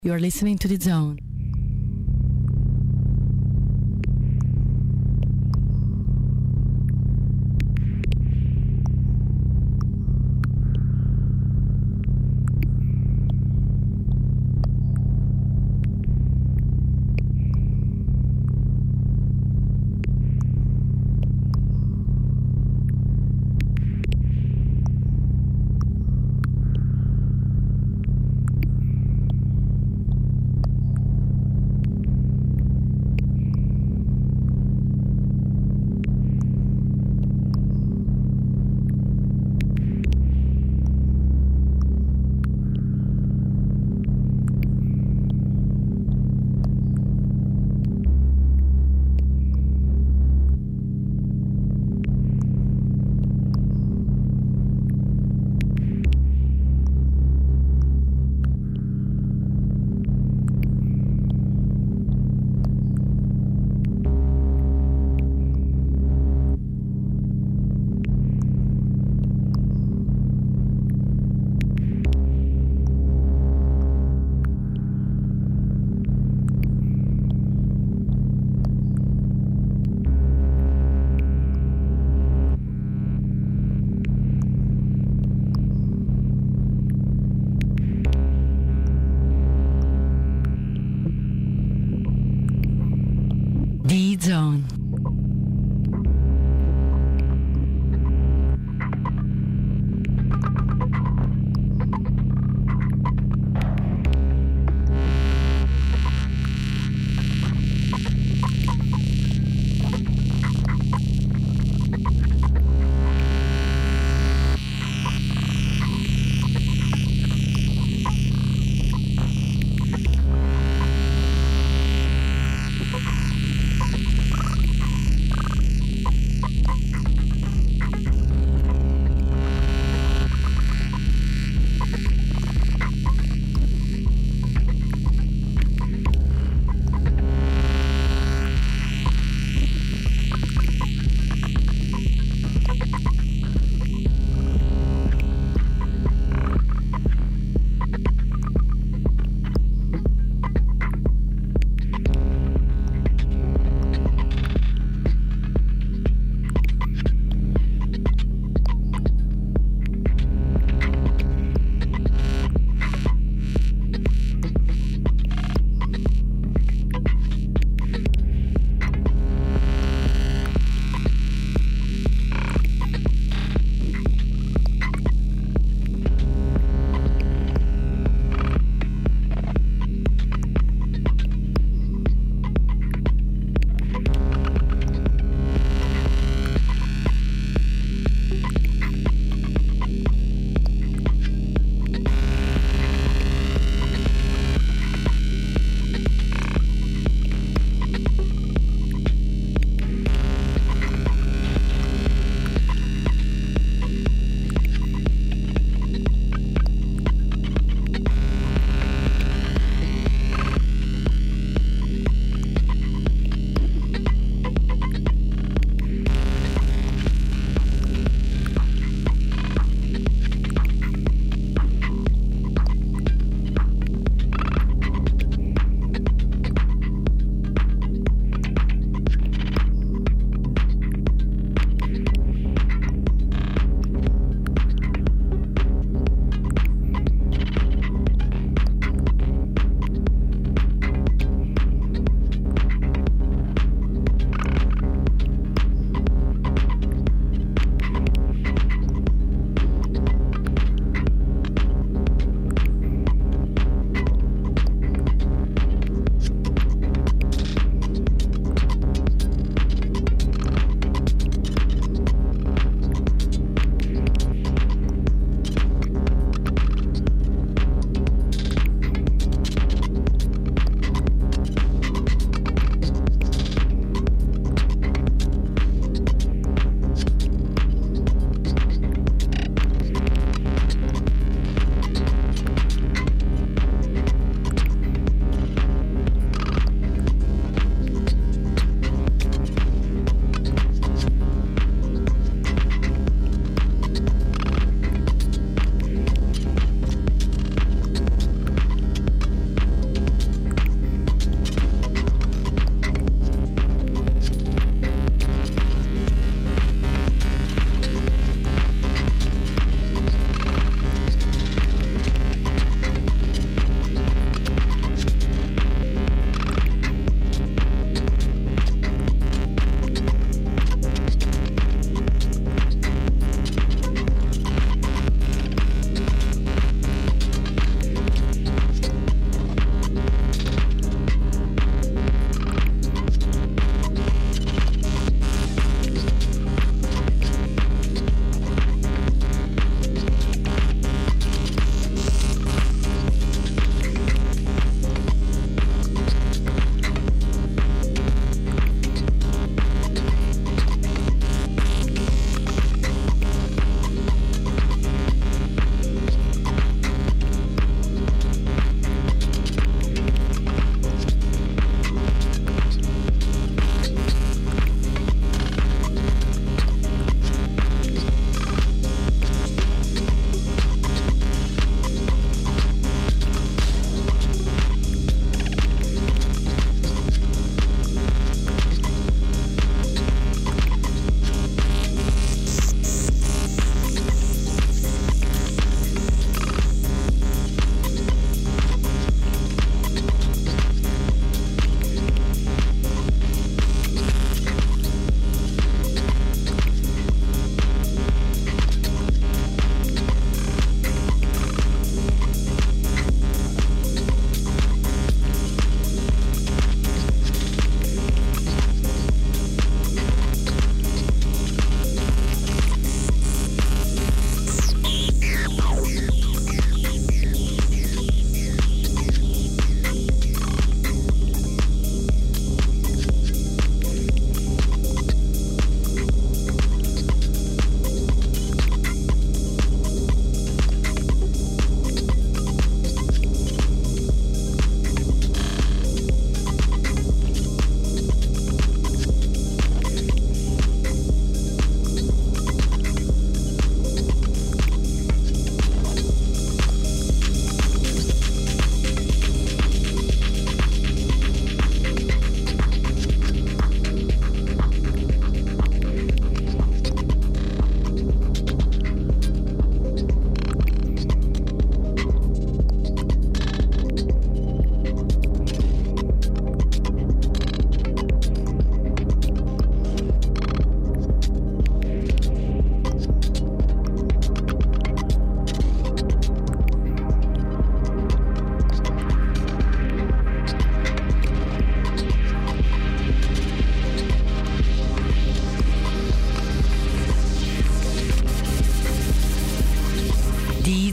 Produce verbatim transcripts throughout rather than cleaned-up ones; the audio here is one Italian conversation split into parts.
You are listening to The Zone. D-Zone.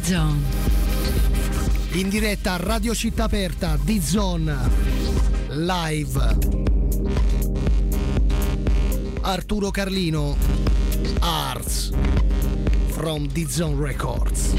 D-Zone. In diretta a Radio Città Aperta, D-Zone live. Arturo Carlino, Arts from D-Zone Records.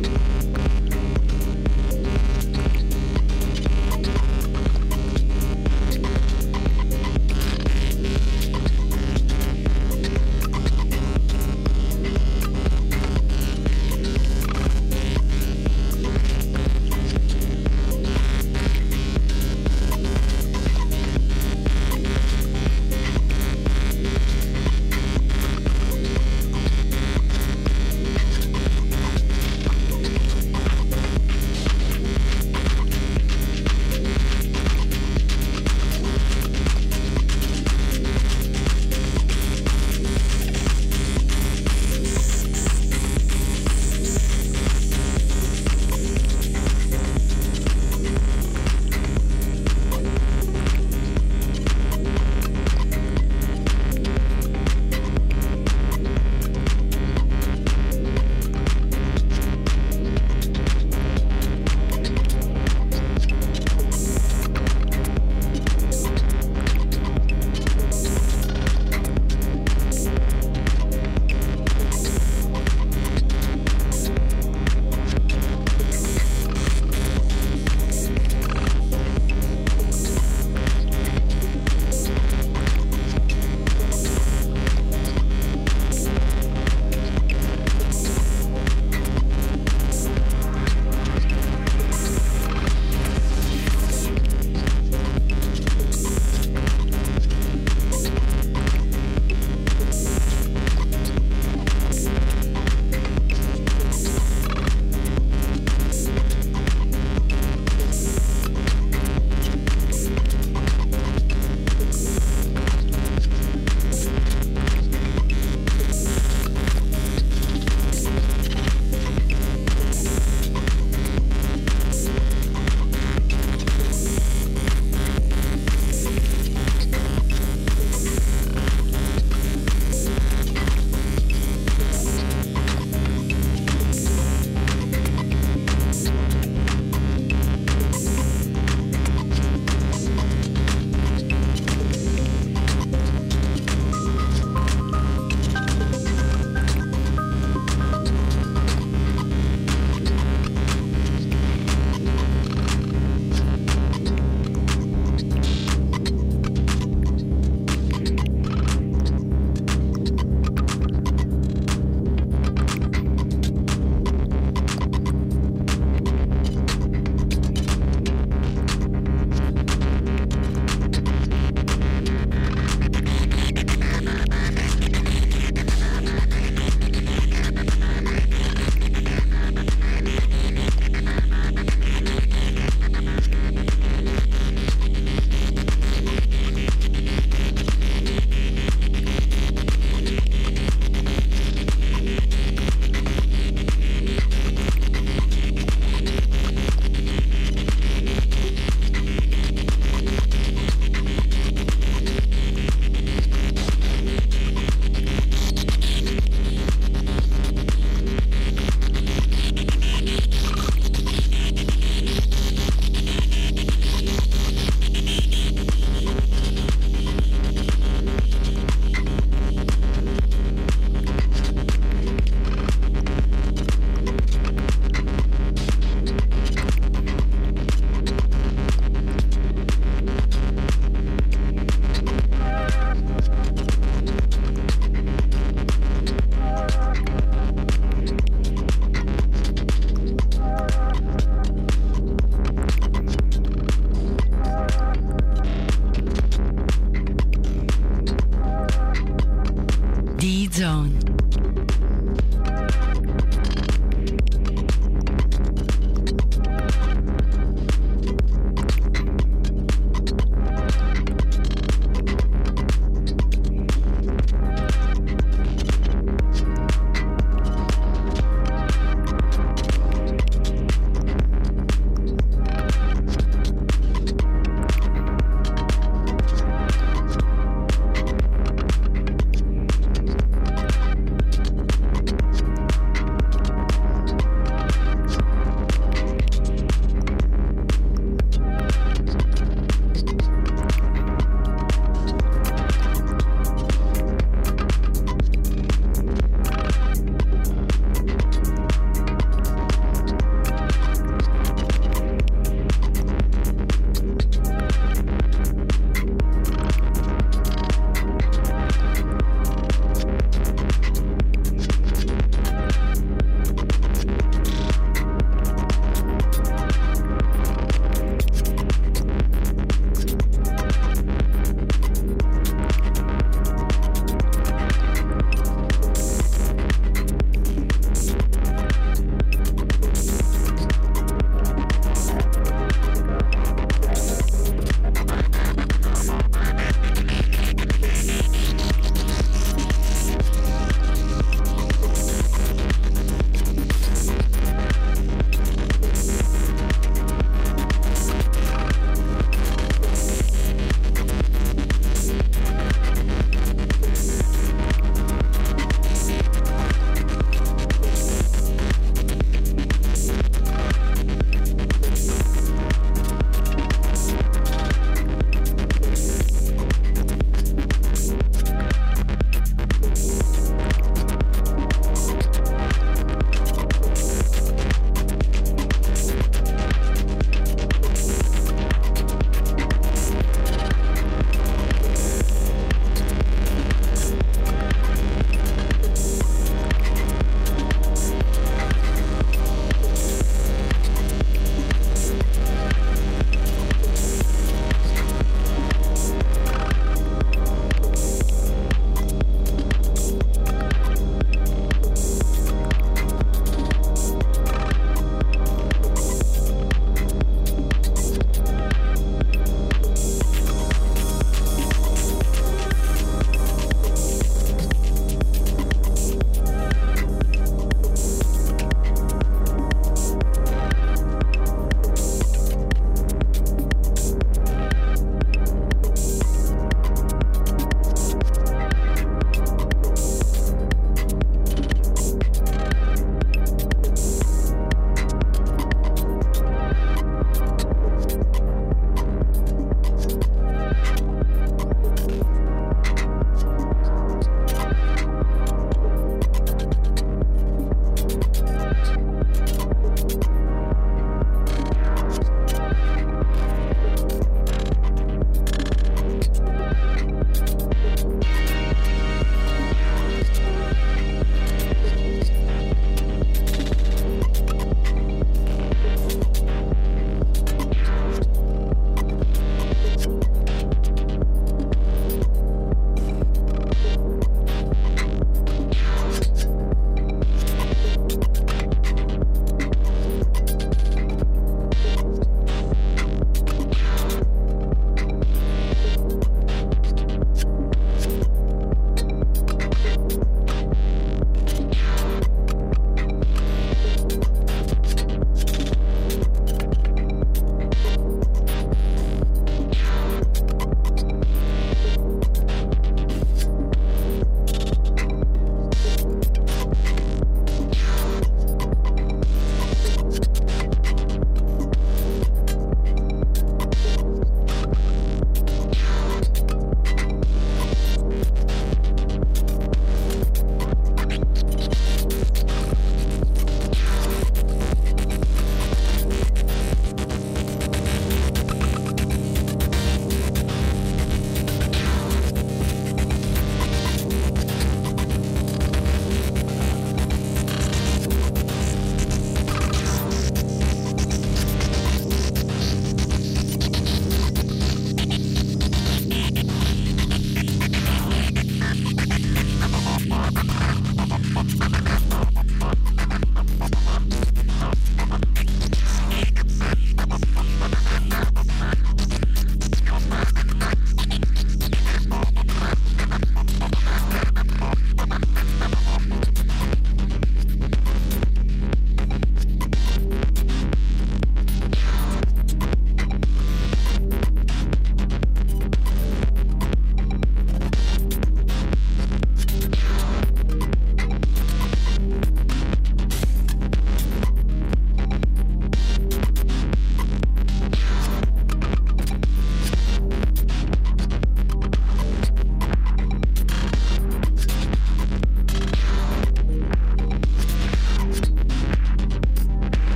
D-Zone.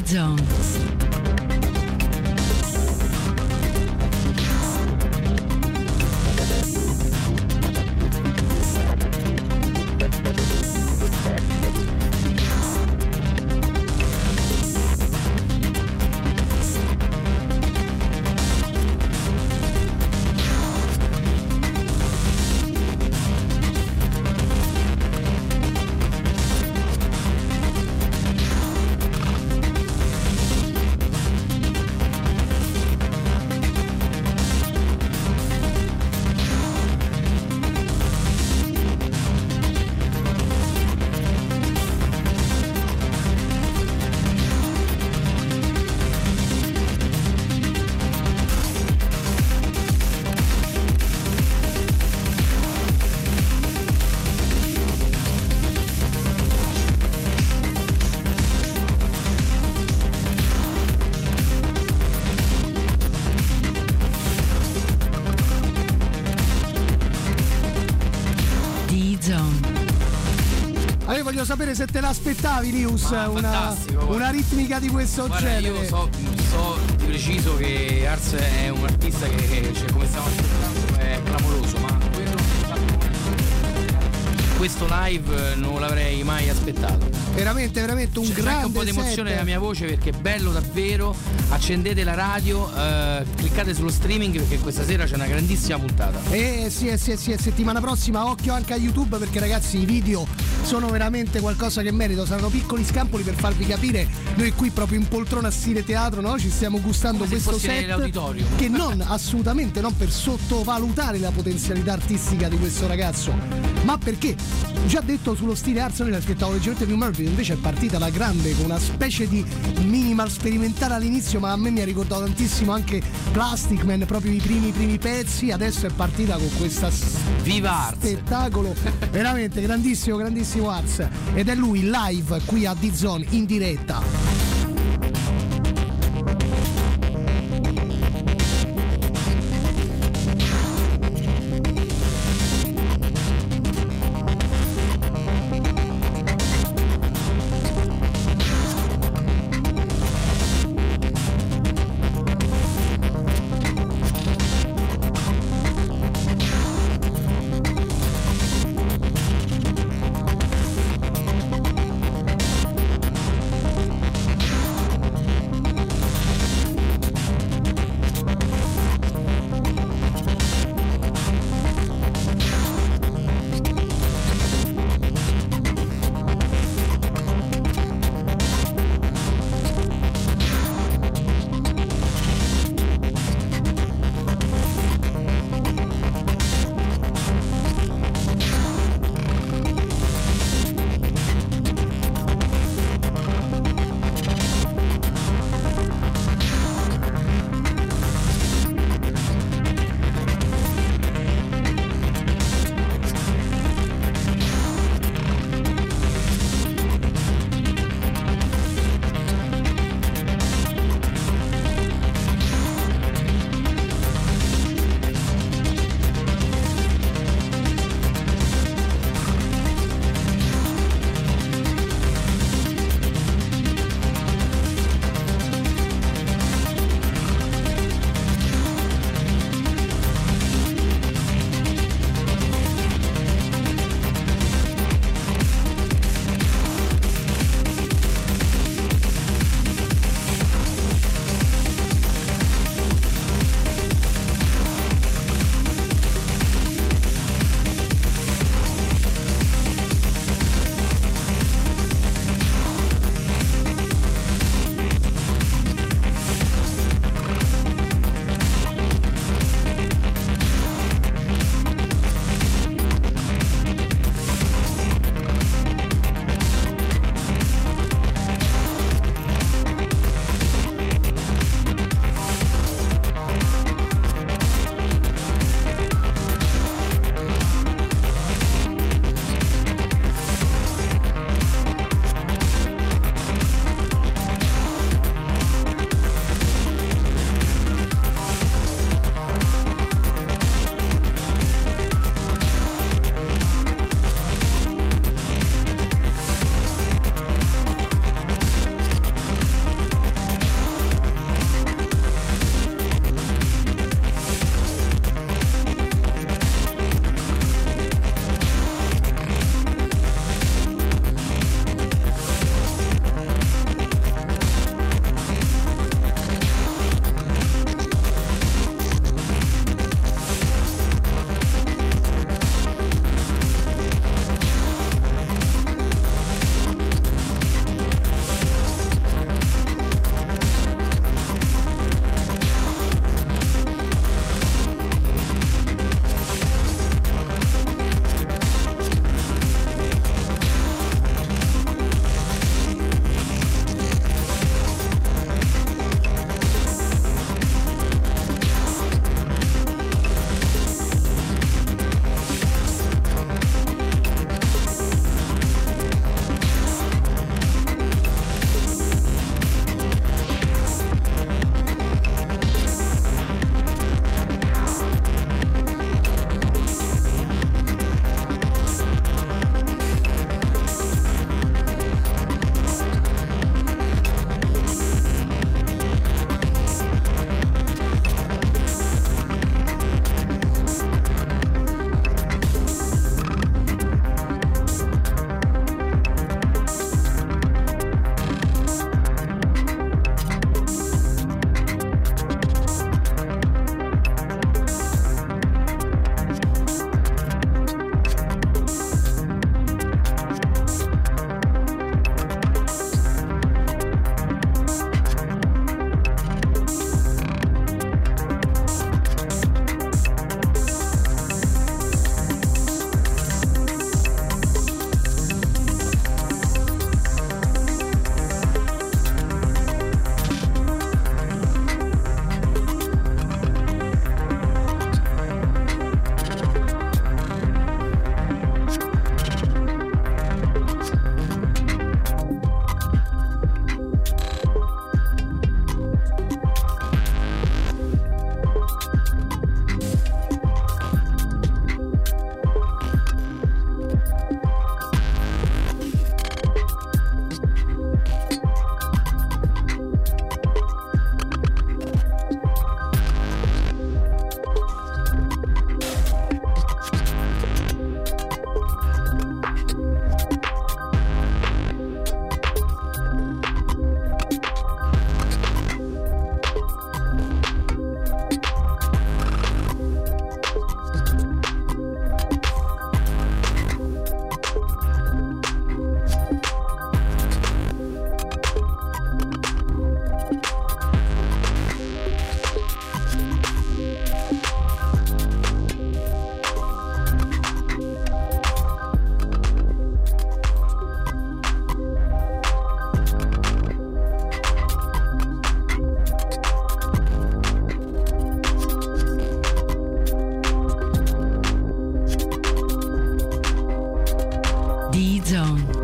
D-Zone. Voglio sapere se te l'aspettavi, Lius, una, una ritmica di questo Guarda, genere. Io so, so di preciso che Ars è un artista che, cioè, come stiamo aspettando, è clamoroso, ma quello questo live non l'avrei mai aspettato. Veramente, veramente un C'è grande anche un po' di emozione set. nella mia voce perché è bello davvero. Accendete la radio, eh, cliccate sullo streaming perché questa sera c'è una grandissima puntata. Eh sì, eh sì, eh sì, settimana prossima occhio anche a YouTube perché ragazzi i video sono veramente qualcosa che merito, saranno piccoli scampoli per farvi capire. Noi qui proprio in poltrona stile teatro, no? Ci stiamo gustando come questo se set che non assolutamente non per sottovalutare la potenzialità artistica di questo ragazzo, ma perché già detto sullo stile Ars noi l'aspettavo leggermente più morbido, invece è partita la grande con una specie di minimal sperimentale all'inizio, ma a me mi ha ricordato tantissimo anche Plastic Man, proprio i primi primi pezzi. Adesso è partita con questa Viva Ars, spettacolo veramente grandissimo, grandissimo Ars, ed è lui live qui a D-Zone in diretta. D-Zone.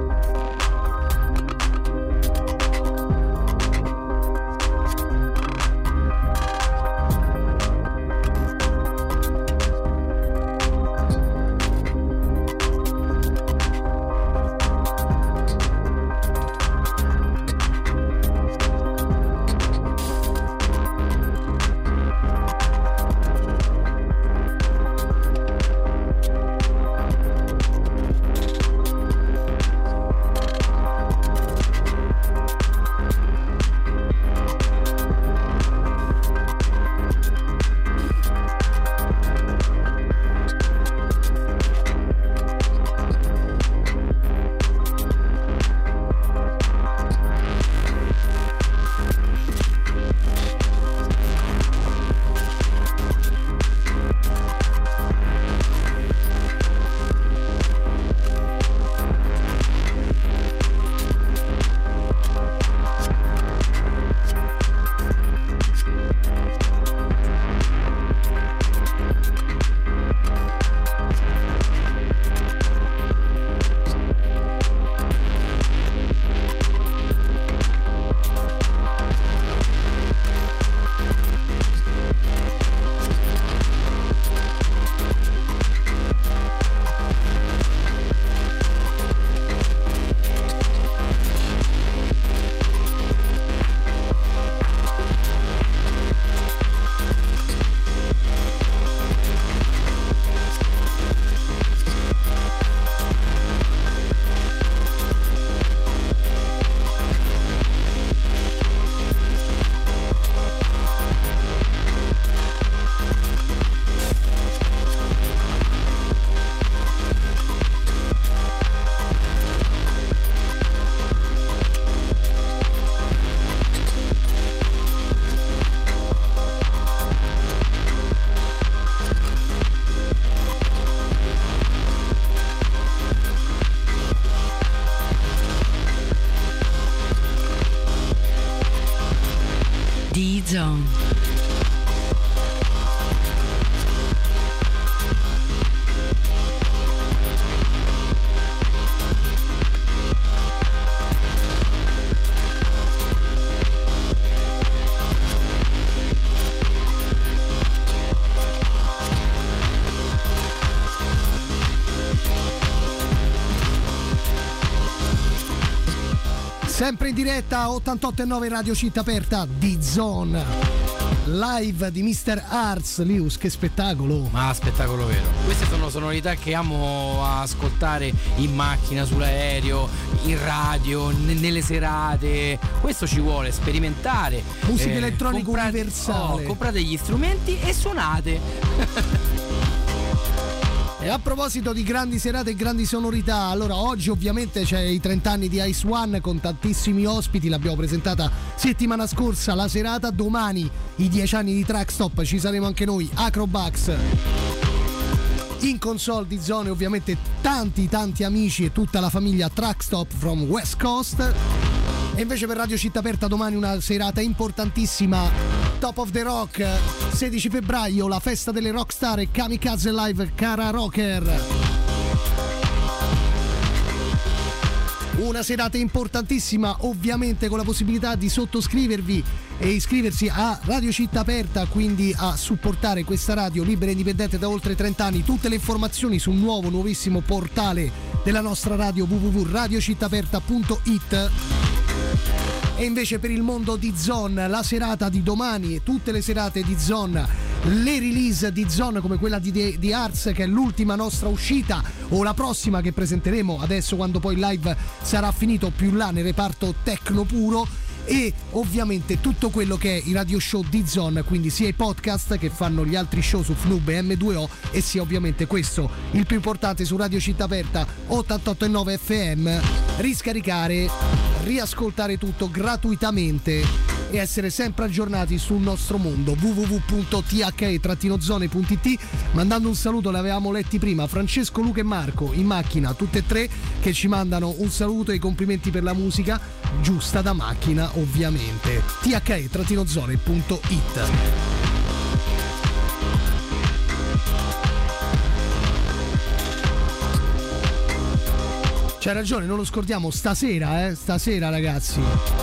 D-Zone. Sempre in diretta ottantotto e nove Radio Città Aperta, D-Zone live di mister Arts. Lius, che spettacolo! Ma spettacolo vero. Queste sono sonorità che amo ascoltare in macchina, sull'aereo, in radio, n- nelle serate. Questo ci vuole sperimentare. Musica eh, elettronica comprate, universale. Oh, comprate gli strumenti e suonate. E a proposito di grandi serate e grandi sonorità, allora oggi ovviamente c'è i trenta anni di Ice One con tantissimi ospiti, l'abbiamo presentata settimana scorsa la serata, domani i dieci anni di Trackstop, ci saremo anche noi, Acrobax. In console di zone ovviamente tanti tanti amici e tutta la famiglia Trackstop from West Coast. E invece per Radio Città Aperta domani una serata importantissima, Top of the Rock, sedici febbraio, la festa delle rockstar e Kamikaze Live Cara Rocker. Una serata importantissima, ovviamente con la possibilità di sottoscrivervi e iscriversi a Radio Città Aperta, quindi a supportare questa radio libera e indipendente da oltre trenta anni. Tutte le informazioni sul nuovo, nuovissimo portale della nostra radio w w w punto radio città aperta punto i t. E invece per il mondo di Zone, la serata di domani e tutte le serate di Zone, le release di Zone come quella di The Arts, che è l'ultima nostra uscita, o la prossima che presenteremo adesso quando poi il live sarà finito, più là nel reparto tecno puro, e ovviamente tutto quello che è i radio show di Zone, quindi sia i podcast che fanno gli altri show su F N U B e M due O, e sia ovviamente questo il più importante su Radio Città Aperta ottantotto e nove F M. Riscaricare, riascoltare tutto gratuitamente e essere sempre aggiornati sul nostro mondo w w w punto t h e zone punto i t. Mandando un saluto, le avevamo letti prima, Francesco, Luca e Marco in macchina, tutte e tre, che ci mandano un saluto e i complimenti per la musica giusta da macchina, ovviamente. t h e zone punto i t. C'hai ragione, non lo scordiamo, stasera, eh, stasera ragazzi.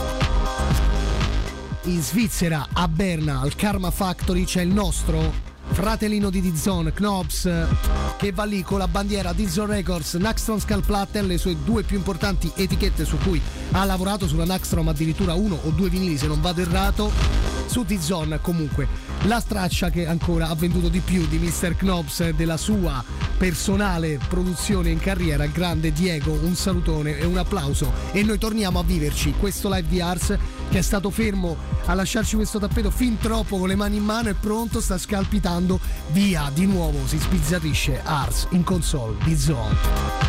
In Svizzera, a Berna, al Karma Factory, c'è il nostro fratellino di D-Zone, Knobs, che va lì con la bandiera D-Zone Records, Naxtron Skullplatten, le sue due più importanti etichette su cui ha lavorato, sulla Naxtron addirittura uno o due vinili se non vado errato, su D-Zone comunque la traccia che ancora ha venduto di più di mister Knobs, della sua personale produzione in carriera. Grande Diego, un salutone e un applauso, e noi torniamo a viverci questo live di Ars che è stato fermo a lasciarci questo tappeto fin troppo con le mani in mano, e pronto, sta scalpitando via di nuovo, si spizzarrisce Ars in console di Zone.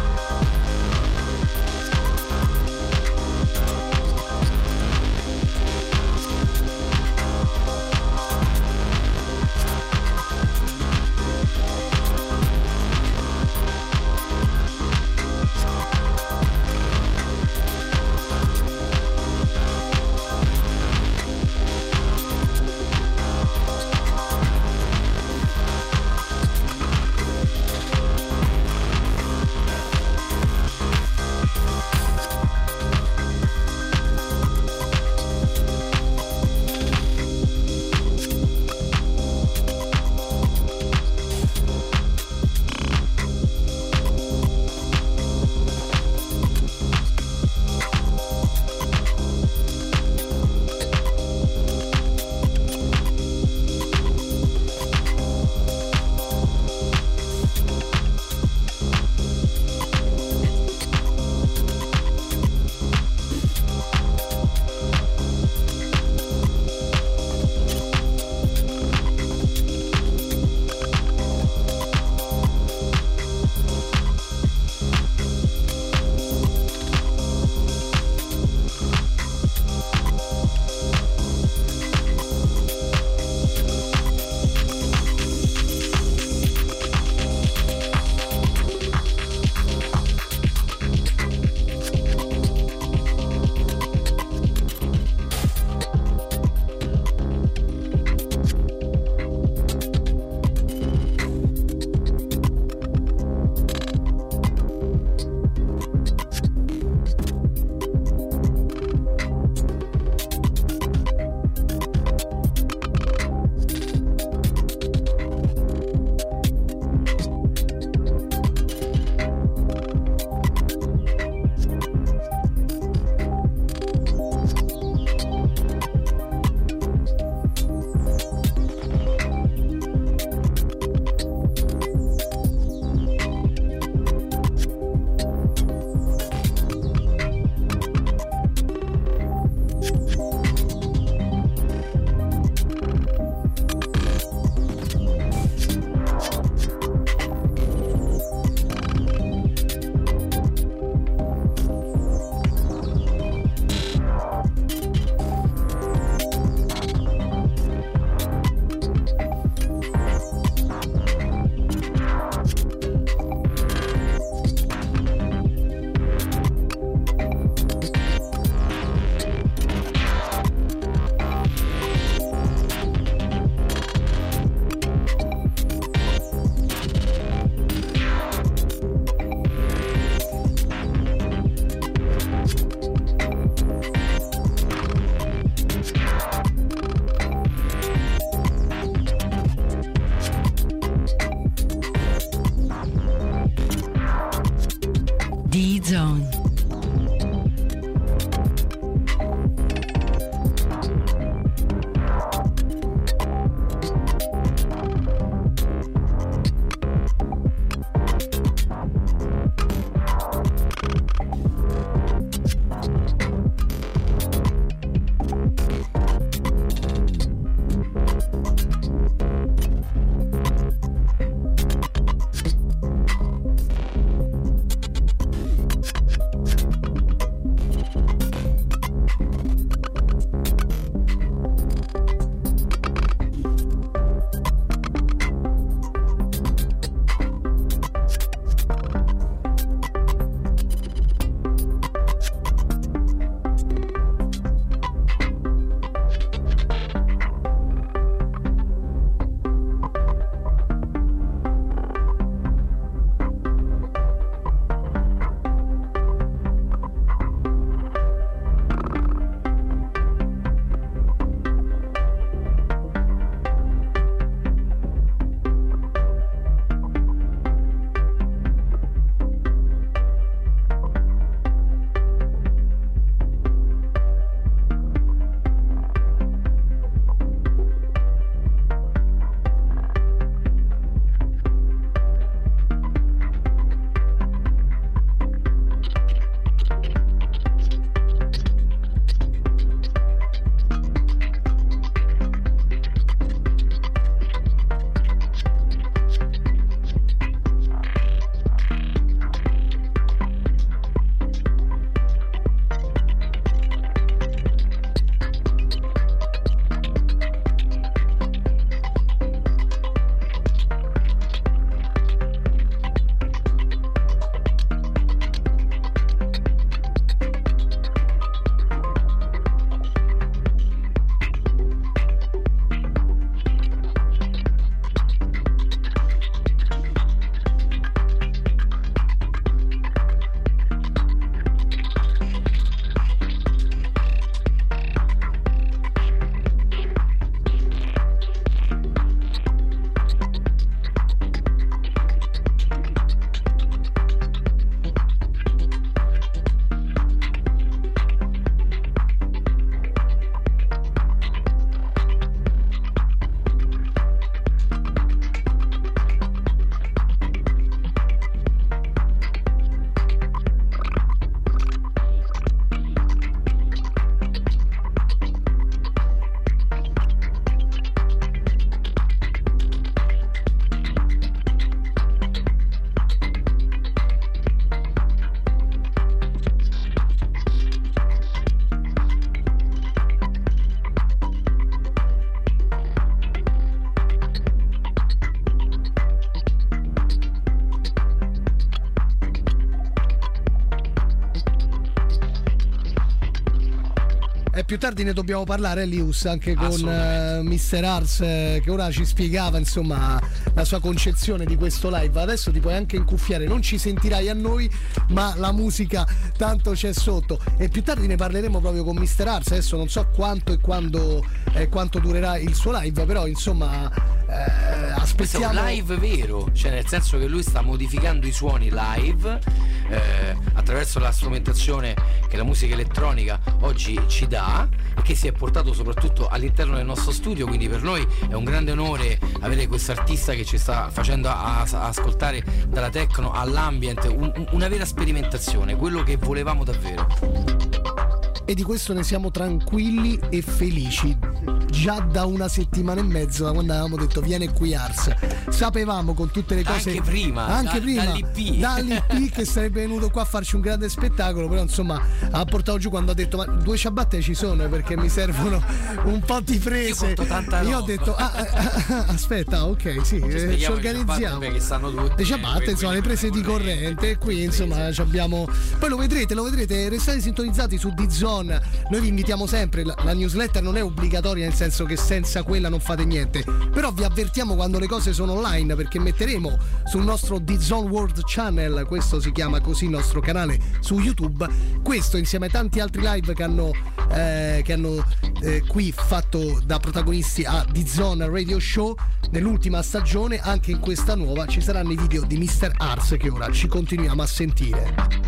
E più tardi ne dobbiamo parlare, Lius, anche con uh, mister Ars, eh, che ora ci spiegava insomma la sua concezione di questo live. Adesso ti puoi anche incuffiare, non ci sentirai a noi, ma la musica tanto c'è sotto. E più tardi ne parleremo proprio con mister Ars. Adesso non so quanto e quando eh, quanto durerà il suo live, però insomma eh, aspettiamo. Questo è un live vero, cioè nel senso che lui sta modificando i suoni live eh, attraverso la strumentazione che la musica elettronica oggi ci dà, e che si è portato soprattutto all'interno del nostro studio, quindi per noi è un grande onore avere questo artista che ci sta facendo a, a ascoltare dalla techno all'ambient, un, una vera sperimentazione, quello che volevamo davvero. E di questo ne siamo tranquilli e felici. Già da una settimana e mezzo, da quando avevamo detto viene qui Ars, sapevamo con tutte le cose, anche prima, anche da, prima dall'I P dall'I P che sarebbe venuto qua a farci un grande spettacolo, però insomma ha portato giù quando ha detto ma due ciabatte ci sono perché mi servono un po' di prese. Io, tanta Io ho detto ah, ah, ah, aspetta, ok, sì, eh, ci organizziamo. Che stanno tutte, le ciabatte, insomma, le prese di corrente, e qui insomma ci abbiamo. Poi lo vedrete, lo vedrete, restate sintonizzati su D-Zone. Noi vi invitiamo sempre, la, la newsletter non è obbligatoria, nel senso che senza quella non fate niente, però vi avvertiamo quando le cose sono online, perché metteremo sul nostro D-Zone World Channel, questo si chiama così il nostro canale su YouTube, questo insieme a tanti altri live che hanno eh, che hanno eh, qui fatto da protagonisti a D-Zone Radio Show nell'ultima stagione. Anche in questa nuova ci saranno i video di mister Ars che ora ci continuiamo a sentire.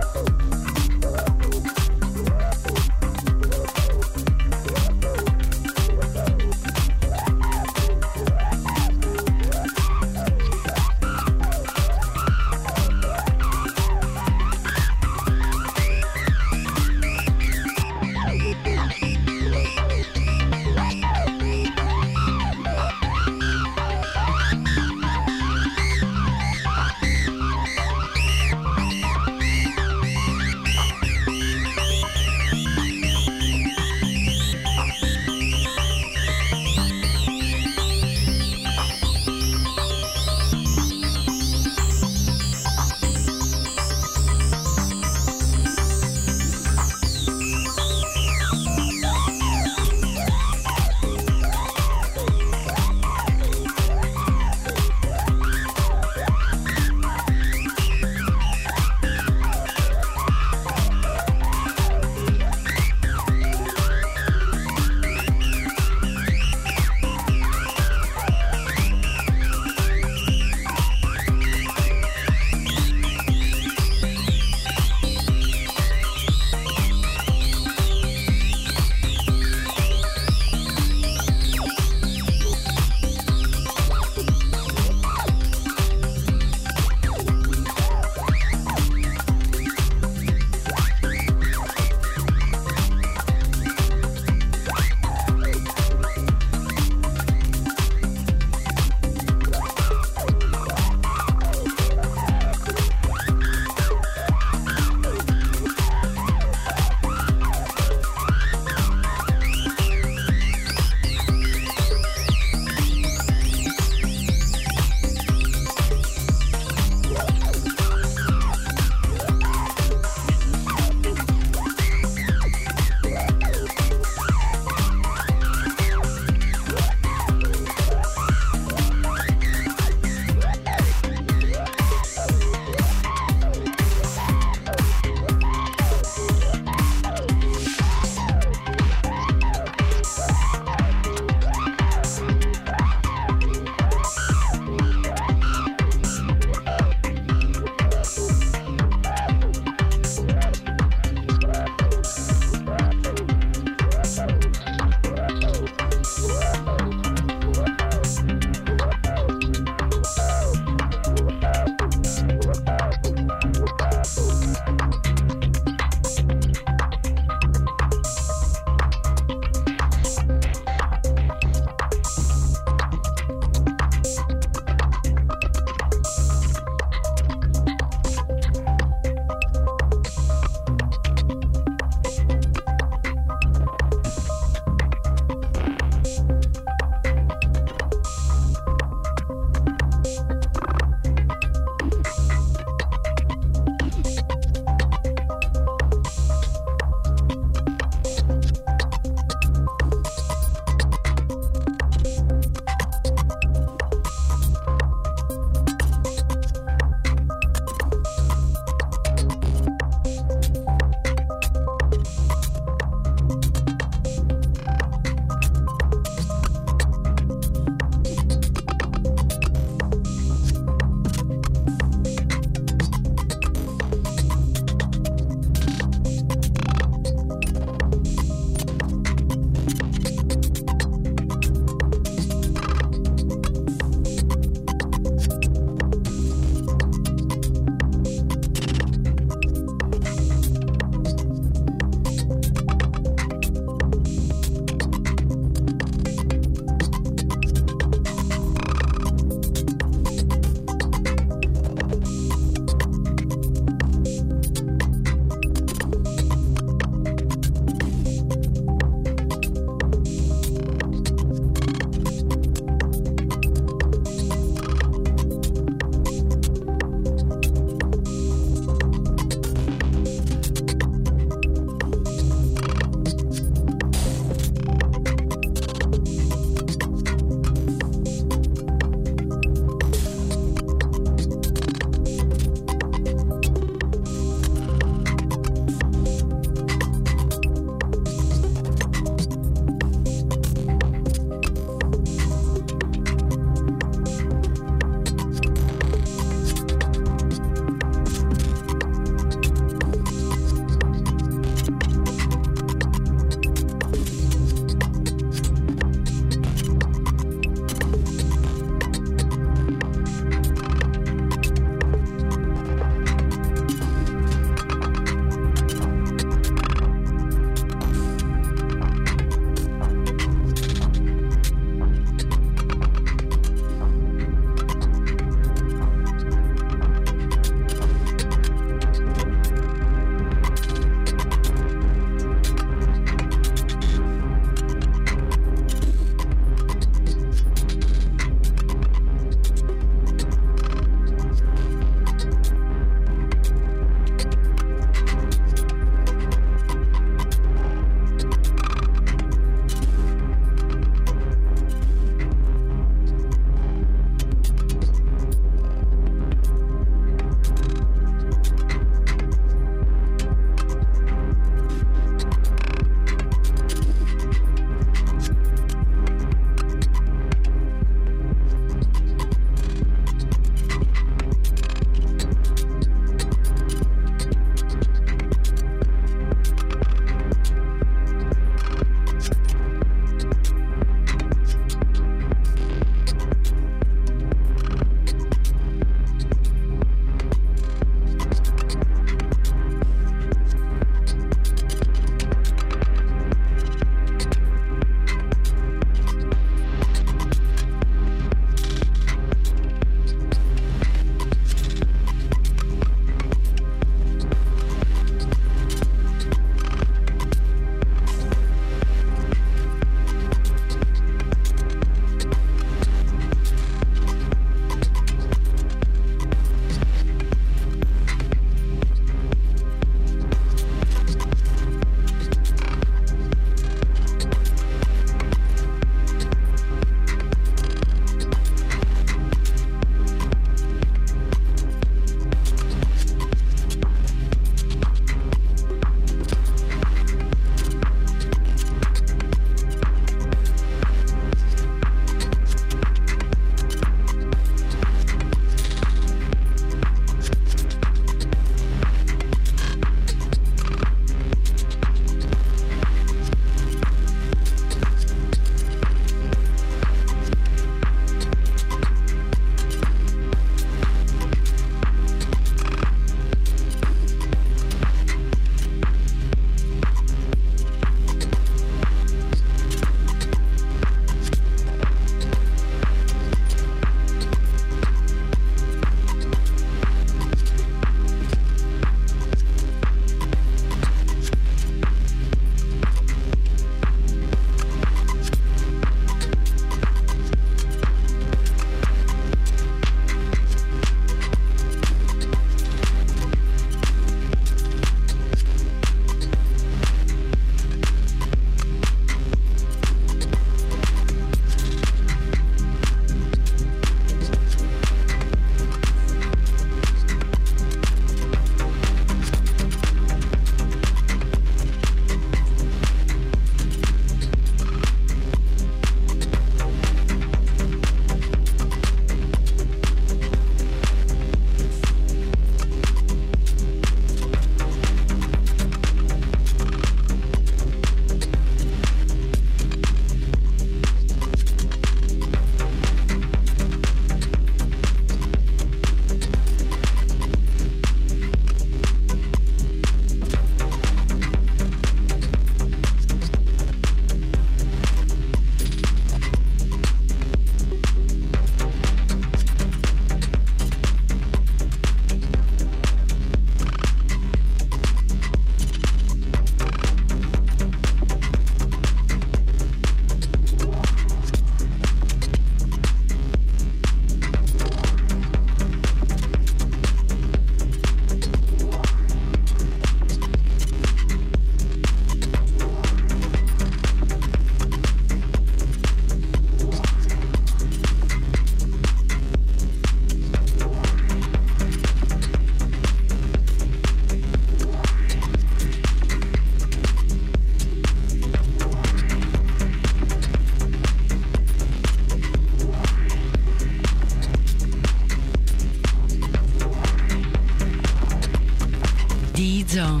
D-Zone.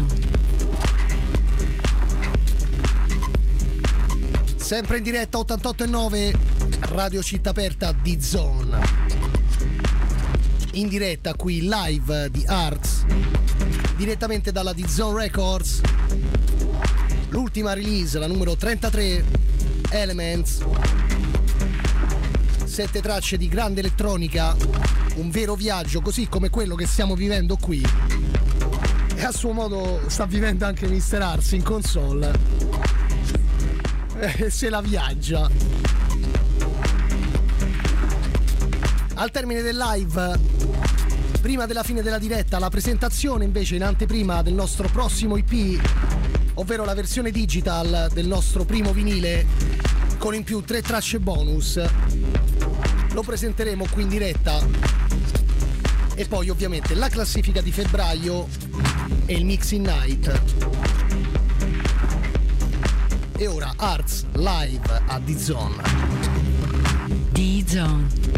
Sempre in diretta ottantotto e nove Radio Città Aperta D-Zone. In diretta qui live di Arts, direttamente dalla D-Zone Records. L'ultima release, la numero trentatré, Elements. Sette tracce di grande elettronica, un vero viaggio, così come quello che stiamo vivendo qui. E a suo modo sta vivendo anche mister Ars in console. E se la viaggia. Al termine del live, prima della fine della diretta, la presentazione invece in anteprima del nostro prossimo I P, ovvero la versione digital del nostro primo vinile con in più tre tracce bonus. Lo presenteremo qui in diretta. E poi ovviamente la classifica di febbraio e il Mixing Night. E ora Arts live a D-Zone. D-Zone.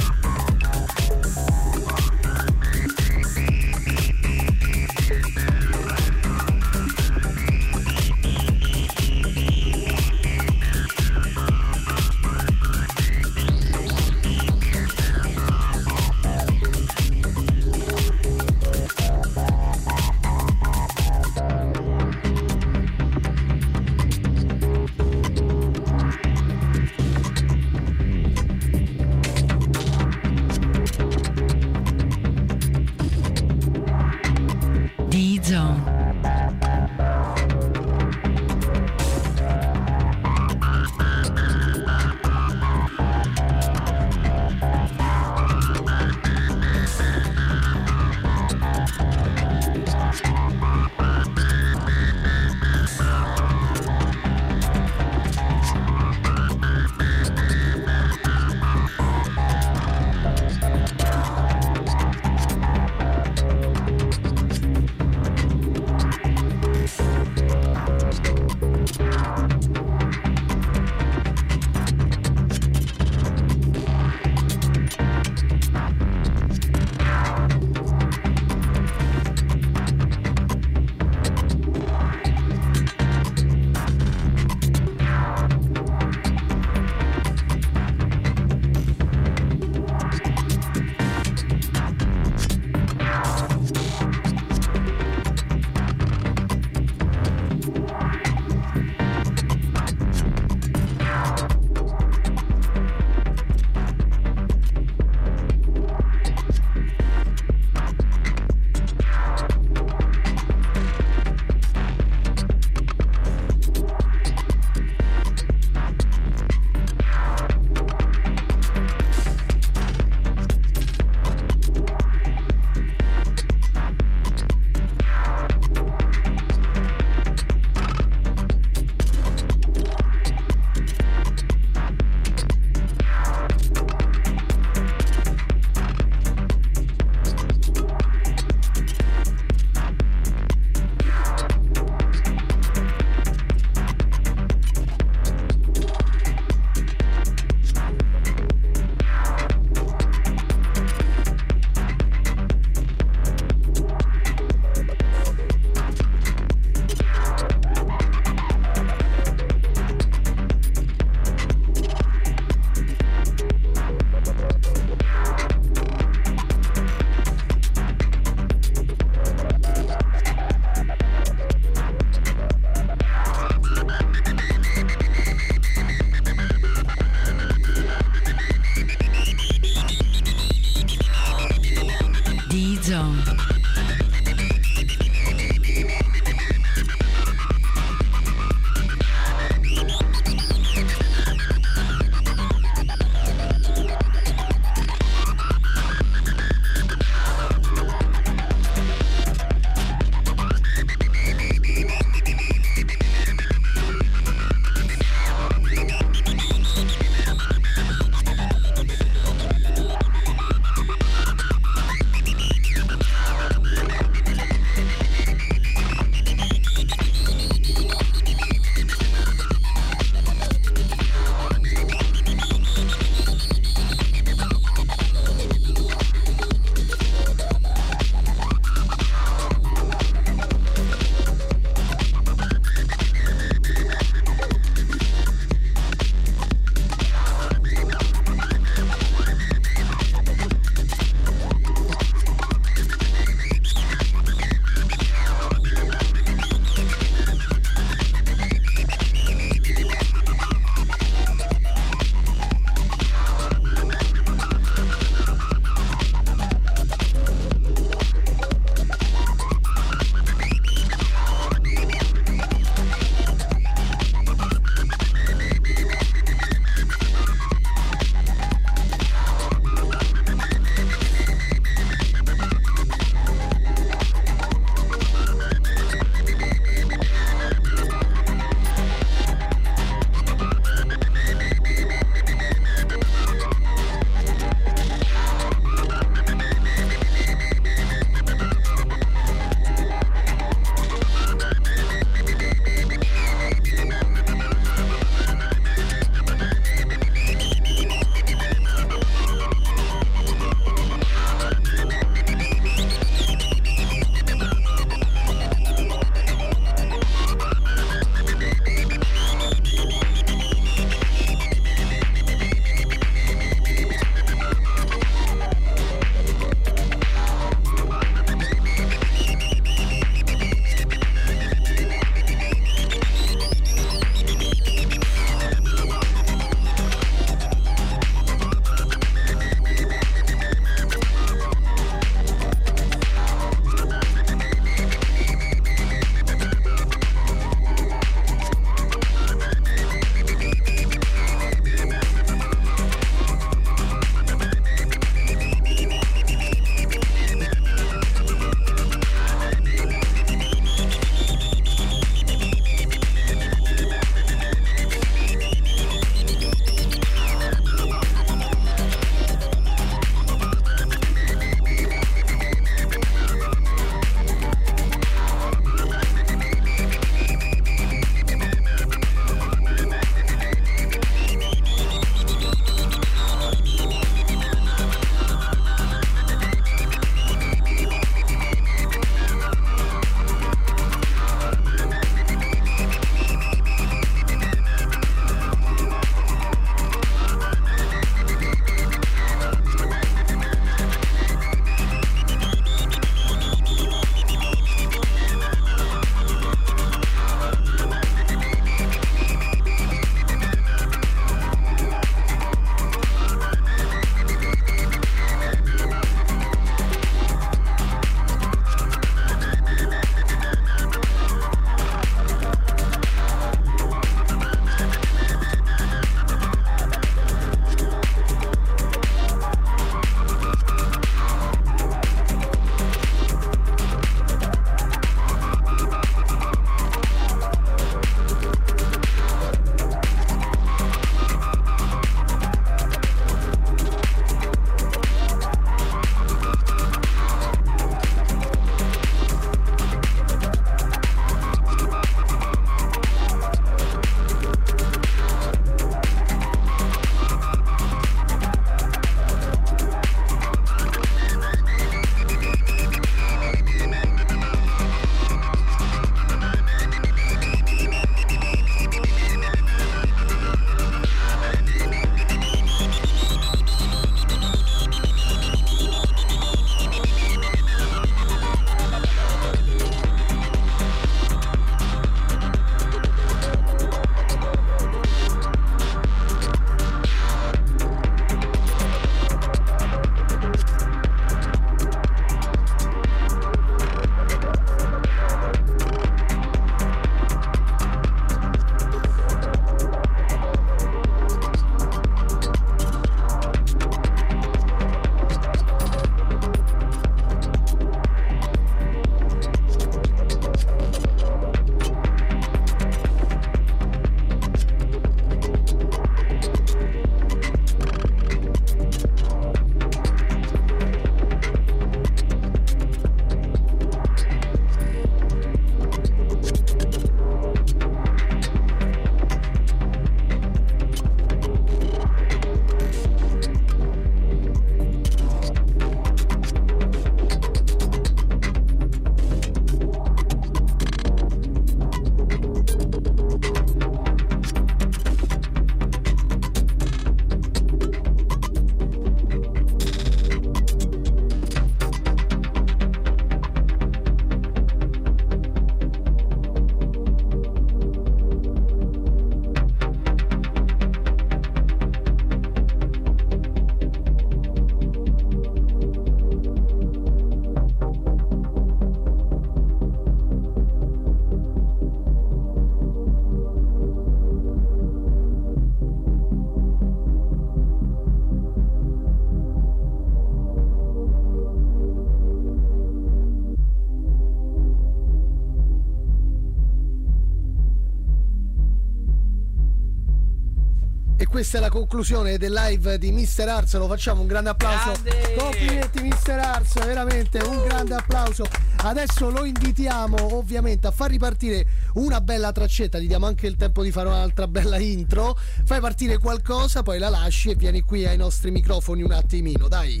questa è la conclusione del live di mister Ars. Lo facciamo un grande applauso. Grande! Complimenti mister Ars, veramente un grande applauso. Adesso lo invitiamo ovviamente a far ripartire una bella traccetta, gli diamo anche il tempo di fare un'altra bella intro. Fai partire qualcosa, poi la lasci e vieni qui ai nostri microfoni un attimino, dai.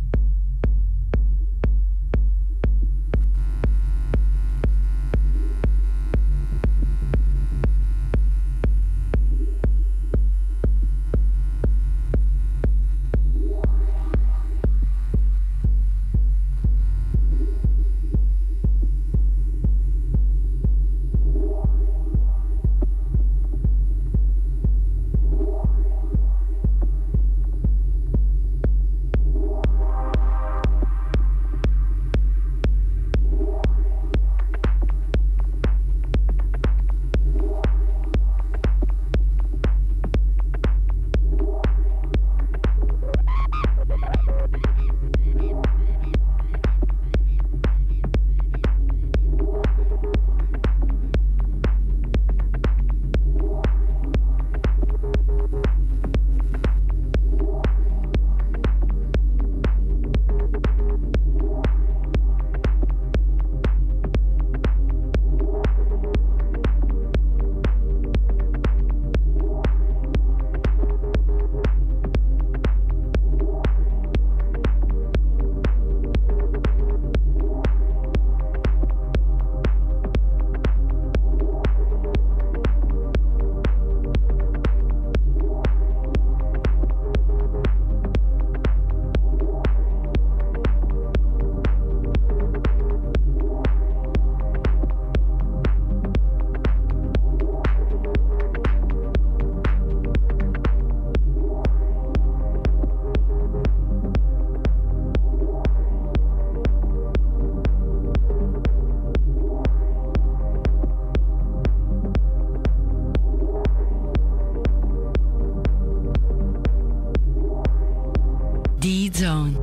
D-Zone.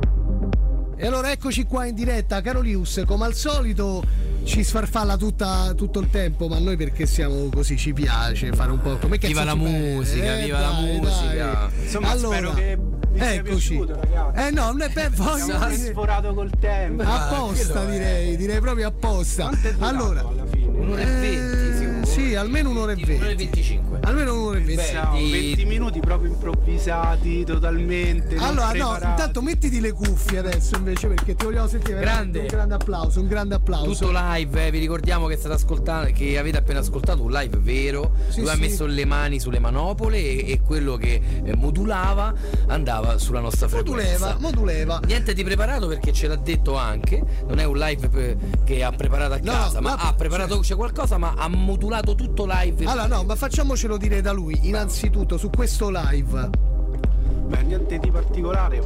E allora eccoci qua in diretta, caro Lius, come al solito ci sfarfalla tutta, tutto il tempo, ma noi perché siamo così, ci piace fare un po' come viva la musica, eh, viva dai, la musica. Dai. Insomma, allora, spero che vi sia eccoci. piaciuto, ragazzi. Eh no, non è per voi. Abbiamo sforato col tempo. Apposta direi, direi proprio apposta. Quanto è durato Allora, alla fine? Un'ora e venti, sicuro. sì, almeno un'ora e Un'ora e venti. venticinque. Almeno un'ora e venti. Siamo di- venti minuti proprio improvvisati, totalmente. non Allora, no, preparati. intanto mettiti le cuffie adesso invece perché ti vogliamo sentire veramente Grande. un grande applauso, un grande applauso. Tutto live, eh, vi ricordiamo che state ascoltando, che avete appena ascoltato un live vero. Sì, Lui sì. ha messo le mani sulle manopole e, e quello che eh, modulava andava sulla nostra frequenza. Moduleva, moduleva. Niente di preparato perché ce l'ha detto anche. Non è un live pe- che ha preparato a No, casa, ma ma- ha preparato c'è qualcosa, ma ha modulato tutto live. Allora no, ma facciamocelo dire da lui, innanzitutto su questo live. Beh, niente di particolare.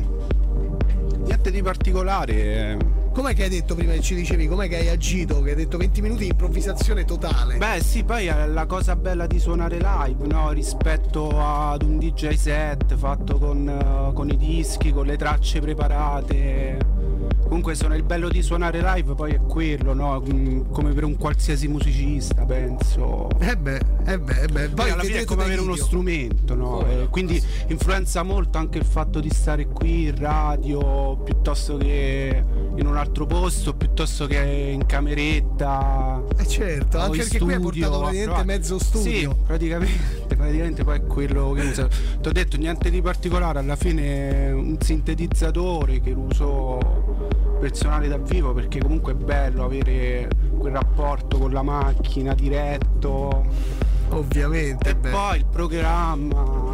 niente di particolare. eh. Com'è che hai detto prima che ci dicevi? Com'è che hai agito? Che hai detto venti minuti di improvvisazione totale. Beh sì, poi è la cosa bella di suonare live, no? Rispetto ad un D J set fatto con, eh, con i dischi, con le tracce preparate. Comunque sono il bello di suonare live poi è quello, no? Mm, come per un qualsiasi musicista, penso. Eh beh, eh beh, eh beh. Poi alla fine è vedrete come dai avere uno video. strumento, no? Come no? Eh, quindi influenza molto anche il fatto di stare qui in radio piuttosto che in un altro posto, piuttosto che in cameretta. Eh certo, o anche in perché qui hai studio, portato a praticamente provare. mezzo studio. Sì, praticamente, praticamente poi è quello che uso. Ti ho detto niente di particolare, alla fine è un sintetizzatore che uso personale dal vivo perché comunque è bello avere quel rapporto con la macchina diretto. Ovviamente. E beh. poi il programma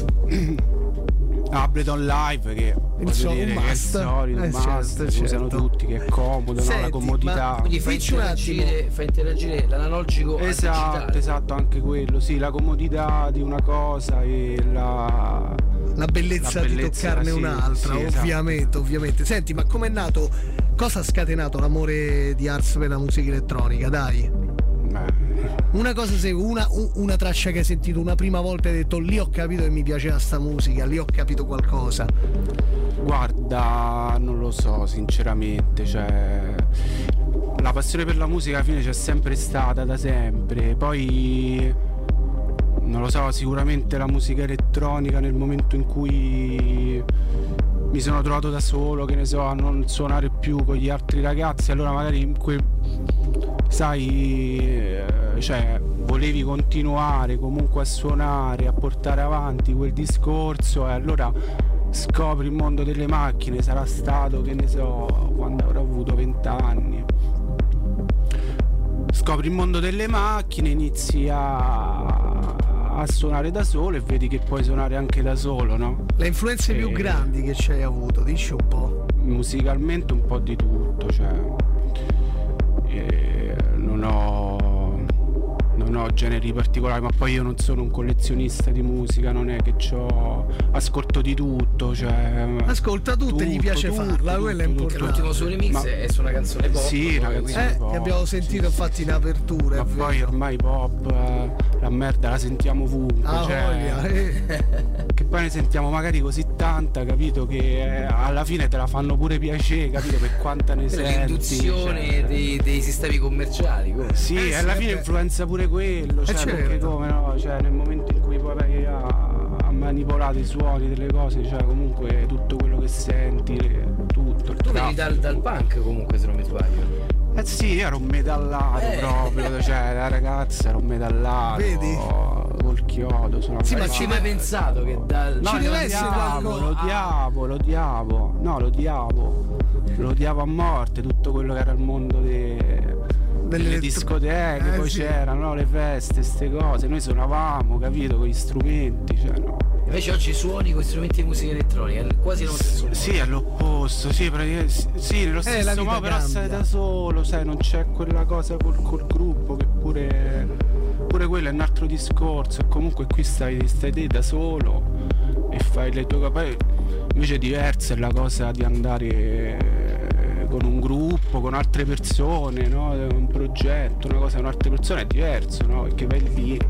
Ableton Live che voglio Insomma, dire un che è il must. solito, Eh, un certo, must, che usano certo. tutti, che è comodo, no? Senti, La comodità. ma- Quindi fa Dici un interagire, fa interagire l'analogico al Esatto, digitale. esatto, anche quello, sì, la comodità di una cosa e la, La bellezza, la di bellezza, toccarne sì, un'altra, sì, esatto. ovviamente, ovviamente. Senti, ma com'è nato? Cosa ha scatenato l'amore di Ars per la musica elettronica? Dai. Beh, Una cosa se una, un- una traccia che hai sentito una prima volta e hai detto lì ho capito che mi piaceva sta musica, lì ho capito qualcosa. guarda, non lo so sinceramente, cioè la passione per la musica alla fine c'è sempre stata da sempre, poi non lo so, sicuramente la musica elettronica nel momento in cui mi sono trovato da solo, che ne so, a non suonare più con gli altri ragazzi, allora magari in quel, sai, eh, cioè volevi continuare comunque a suonare, a portare avanti quel discorso, e allora scopri il mondo delle macchine. Sarà stato, che ne so, quando avrò avuto vent'anni, scopri il mondo delle macchine, inizi a, a suonare da solo e vedi che puoi suonare anche da solo, no? Le influenze e... più grandi che ci hai avuto, dici un po'. Musicalmente un po' di tutto, cioè e non ho non ho generi particolari, ma poi io non sono un collezionista di musica, non è che c'ho, ascolto di tutto, cioè ascolta tutto e gli piace tutto, farla, tutto, quello è tutto, importante. L'ultimo suo remix Ma... è su una canzone pop. Sì, una canzone Eh, pop, che abbiamo sentito sì, infatti in apertura. ma poi ormai pop, eh, la merda la sentiamo ovunque, ah, cioè, voglia, eh. che poi ne sentiamo magari così tanta, capito, che eh, alla fine te la fanno pure piacere, capito, per quanta ne senti, l'induzione cioè. dei, dei sistemi commerciali, come? Sì, Eh, e alla sì, fine beh. influenza pure quello, cioè, certo. perché come no, cioè nel momento in cui poi vai a, a manipolare i suoni delle cose, cioè comunque tutto quello che senti, le- tutto il Tu veni traffico. dal, dal punk comunque, se non mi sbaglio. Eh sì, ero un metallato Eh. proprio, cioè la ragazza era un metallato. Vedi? Col chiodo sulla Sì, ma Ma ci ci hai deve- mai pensato che dal... No, ci lo deve essere odiavo, qualcosa- lo odiavo, lo odiavo, no, lo odiavo, lo odiavo a morte, tutto quello che era il mondo de- delle Delle- discoteche, Eh, poi sì. c'erano, no, le feste, ste cose, noi suonavamo, capito, con gli strumenti, cioè no. Invece oggi suoni con strumenti di musica elettronica, è quasi lo stesso modo. Sì, all'opposto, sì, praticamente, sì, sì, nello la stesso vita modo, però cambia. stai da solo, sai, non c'è quella cosa col, col gruppo, che pure, pure quello è un altro discorso, e comunque qui stai, stai te da solo e fai le tue cose. Invece diversa è la cosa di andare con un gruppo, con altre persone, no? Un progetto, una cosa con altre persone è diverso, no? Perché vai lì,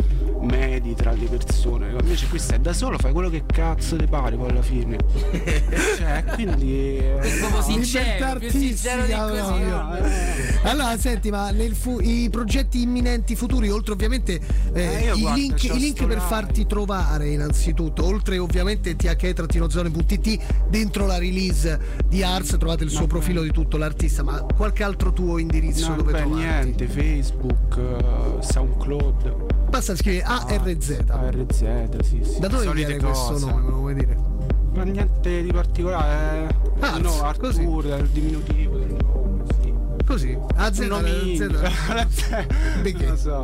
medi tra le persone, invece qui stai da solo, fai quello che cazzo ti pare poi alla fine. Cioè, quindi È proprio no. sincero, più sincero di artistica così. proprio. no, eh. Allora senti, ma nel fu- i progetti imminenti futuri, oltre ovviamente eh, Eh, io i guarda, link, c'ho i link sto per live. farti trovare innanzitutto, oltre ovviamente t h e zone punto it, dentro la release di Ars trovate il suo No, profilo di tutto l'artista, ma qualche altro tuo indirizzo No, dove beh, trovarti? niente, Facebook, eh, SoundCloud, Basta scrivere A R Z. A R Z, sì, sì. Da dove solite viene questo cose. nome, me lo vuoi dire? Ma niente di particolare, eh. Ars, no, così. Artur, è il diminutivo del nome, sì. Così, A Z, Un nomino. perché? Non lo so.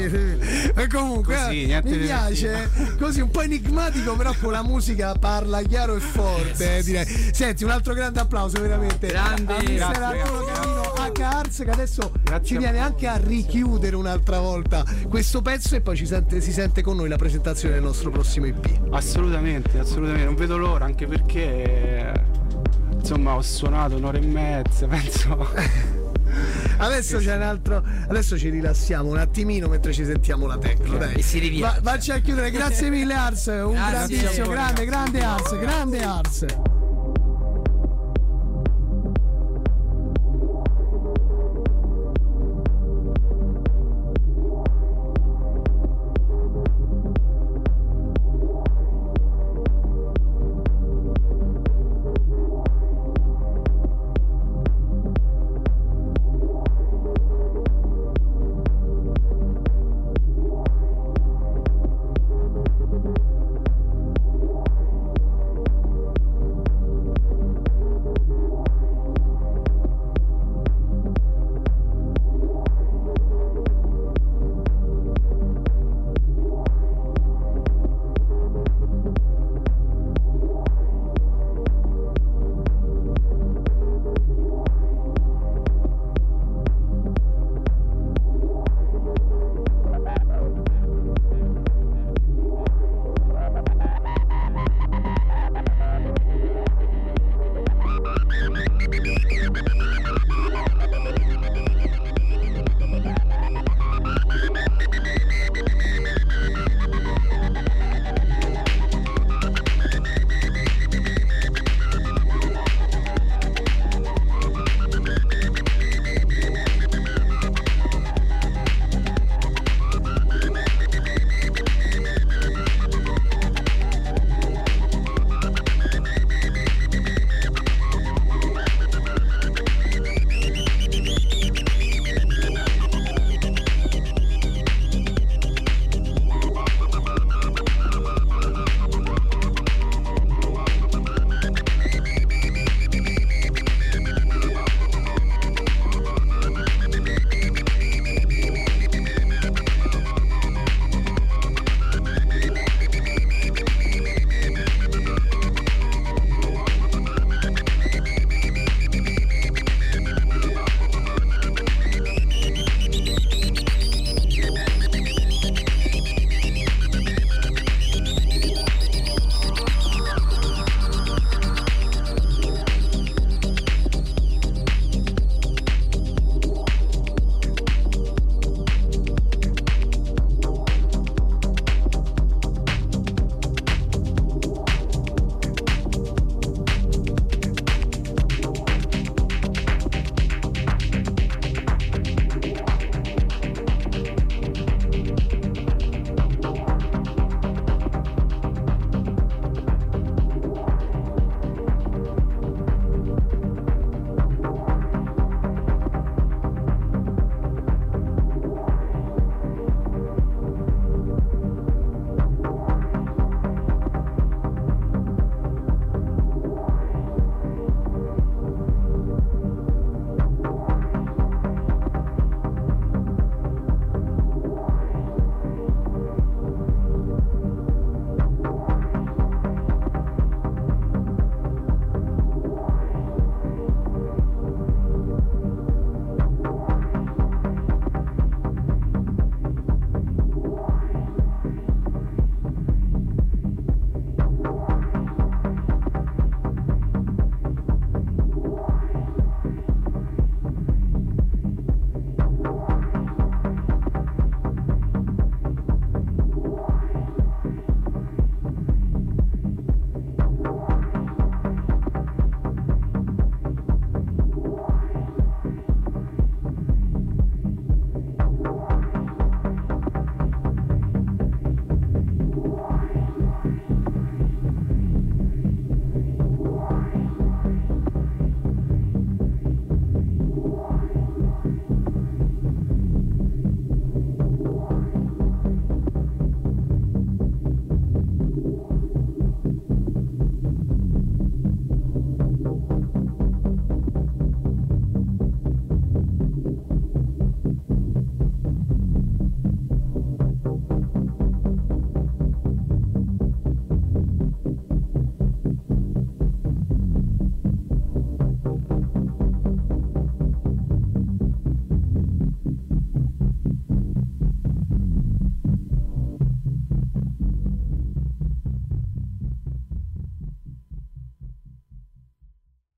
E comunque Così, eh, niente mi di piace, così un po' enigmatico, però con la musica parla chiaro e forte, eh, direi. Senti, un altro grande applauso veramente Grande, a mister grazie, Arturo grazie. Camino H. Ars, che adesso Grazie ci a viene voi. anche a richiudere un'altra volta questo pezzo, e poi ci sente, si sente con noi la presentazione del nostro prossimo I P. Assolutamente, assolutamente, non vedo l'ora, anche perché insomma ho suonato un'ora e mezza, penso. Adesso c'è un altro. Adesso ci rilassiamo un attimino mentre ci sentiamo la tecno, dai. E si riviaggia. Va, vacci a chiudere, grazie mille Ars, un Grazie grandissimo, a voi. grande, grande Ars, grande Ars.